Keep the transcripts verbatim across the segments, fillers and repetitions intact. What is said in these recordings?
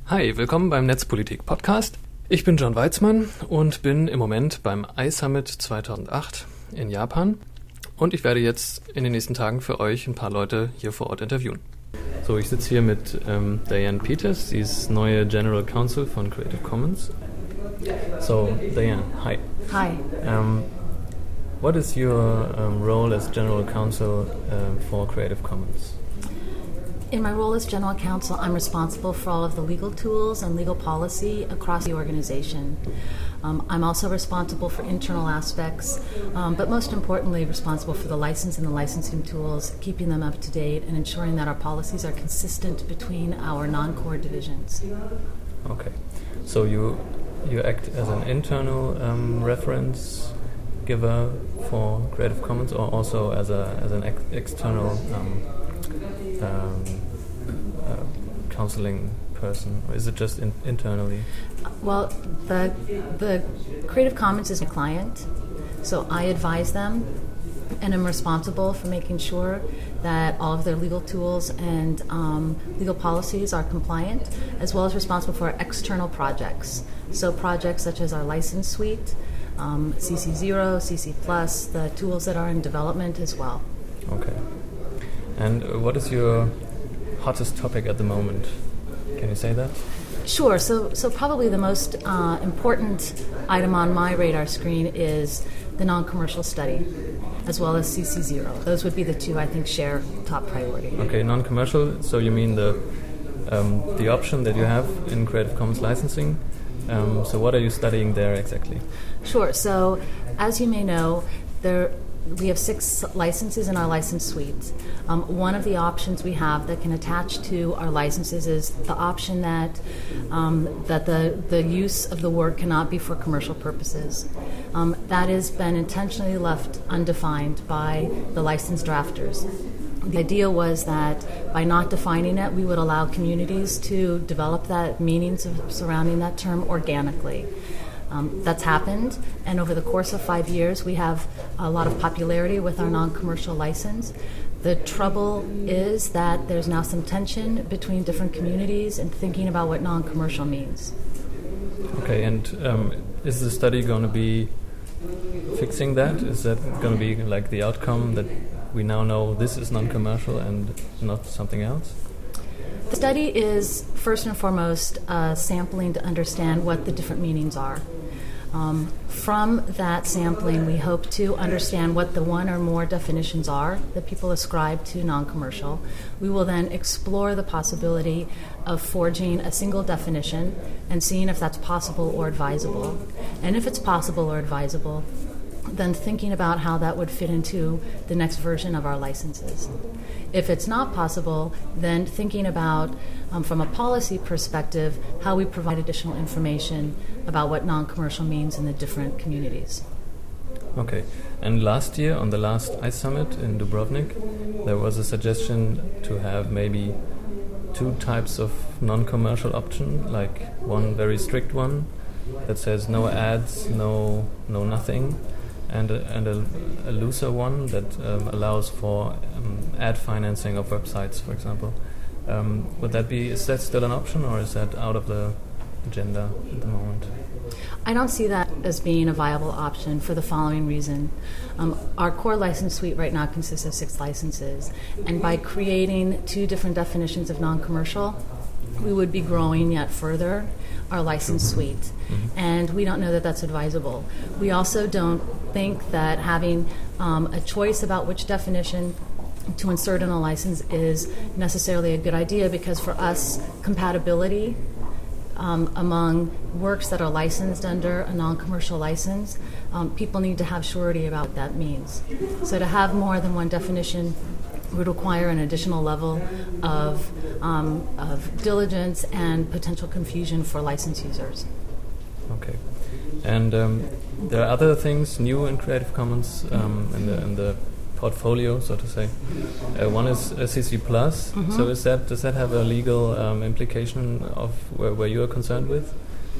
Hi, willkommen beim Netzpolitik-Podcast. Ich bin John Weizmann und bin im Moment beim iSummit zweitausendacht in Japan. Und ich werde jetzt in den nächsten Tagen für euch ein paar Leute hier vor Ort interviewen. So, ich sitze hier mit ähm, Diane Peters, sie ist neue General Counsel von Creative Commons. So, Diane, hi. Hi. Um, what is your um, role as General Counsel uh, for Creative Commons? In my role as General Counsel, I'm responsible for all of the legal tools and legal policy across the organization. Um, I'm also responsible for internal aspects, um, but most importantly, responsible for the license and the licensing tools, keeping them up to date and ensuring that our policies are consistent between our non-core divisions. Okay, so you you act as an internal um, reference giver for Creative Commons, or also as a as an ex- external um, um, uh, counseling person, or is it just in, internally? Well, the the Creative Commons is a client, so I advise them, and I'm responsible for making sure that all of their legal tools and um, legal policies are compliant, as well as responsible for external projects. So projects such as our license suite, um, C C zero, C C plus, the tools that are in development as well. Okay. And uh, what is your hottest topic at the moment? Can you say that? Sure. So, so probably the most uh, important item on my radar screen is the non-commercial study, as well as C C zero. Those would be the two I think share top priority. Okay, non-commercial. So you mean the um, the option that you have in Creative Commons licensing? Um, so what are you studying there exactly? Sure. So, as you may know, there. We have six licenses in our license suite. Um, one of the options we have that can attach to our licenses is the option that um, that the, the use of the word cannot be for commercial purposes. Um, that has been intentionally left undefined by the license drafters. The idea was that by not defining it, we would allow communities to develop that meanings of surrounding that term organically. Um, that's happened, and over the course of five years, we have a lot of popularity with our non-commercial license. The trouble is that there's now some tension between different communities and thinking about what non-commercial means. Okay, and um, is the study going to be fixing that? Is that going to be like the outcome that we now know this is non-commercial and not something else? The study is first and foremost uh, sampling to understand what the different meanings are. Um, from that sampling, we hope to understand what the one or more definitions are that people ascribe to non-commercial. We will then explore the possibility of forging a single definition and seeing if that's possible or advisable. And if it's possible or advisable, then thinking about how that would fit into the next version of our licenses. If it's not possible, then thinking about, um, from a policy perspective, how we provide additional information about what non-commercial means in the different communities. Okay. And last year, on the last iSummit in Dubrovnik, there was a suggestion to have maybe two types of non-commercial option, like one very strict one that says no ads, no no nothing, and a, and a, a looser one that um, allows for um, ad financing of websites, for example. Um, would that be, is that still an option, or is that out of the agenda at the moment? I don't see that as being a viable option for the following reason. Um, our core license suite right now consists of six licenses, and by creating two different definitions of non-commercial, we would be growing yet further our license suite, mm-hmm. and we don't know that that's advisable. We also don't think that having um, a choice about which definition to insert in a license is necessarily a good idea, because for us, compatibility um, among works that are licensed under a non-commercial license, um, people need to have surety about what that means. So to have more than one definition would require an additional level of, um, of diligence and potential confusion for license users. Okay. And um, there are other things new in Creative Commons um, in, the, in the portfolio, so to say. Uh, one is uh, C C plus. Mm-hmm. So is that does that have a legal um, implication of where, where you are concerned with?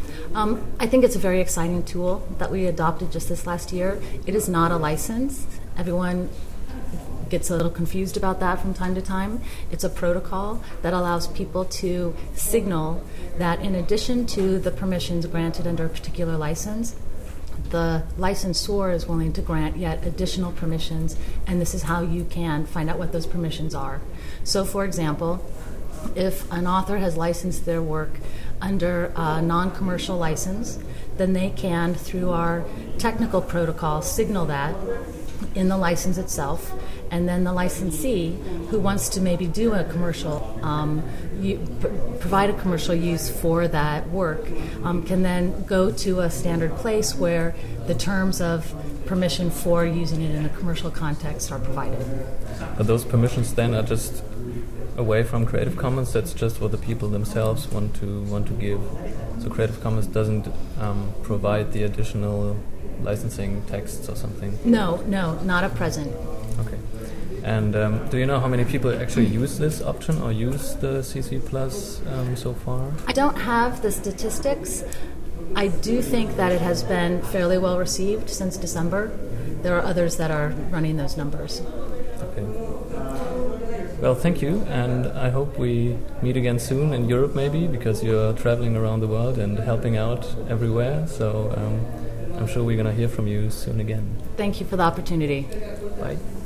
Um, I think it's a very exciting tool that we adopted just this last year. It is not a license. Everyone gets a little confused about that from time to time. It's a protocol that allows people to signal that in addition to the permissions granted under a particular license, the licensor is willing to grant yet additional permissions, and this is how you can find out what those permissions are. So, for example, if an author has licensed their work under a non-commercial license, then they can, through our technical protocol, signal that in the license itself, and then the licensee who wants to maybe do a commercial, um, you, pr- provide a commercial use for that work, um, can then go to a standard place where the terms of permission for using it in a commercial context are provided. But those permissions then are just away from Creative Commons. That's just what the people themselves want to want to give. So Creative Commons doesn't um, provide the additional licensing texts or something. No, no, not at present. Okay. And um, do you know how many people actually use this option or use the C C Plus um, so far? I don't have the statistics. I do think that it has been fairly well received since December. There are others that are running those numbers. Okay. Well, thank you, and I hope we meet again soon in Europe maybe, because you're traveling around the world and helping out everywhere, so um, I'm sure we're going to hear from you soon again. Thank you for the opportunity. Bye.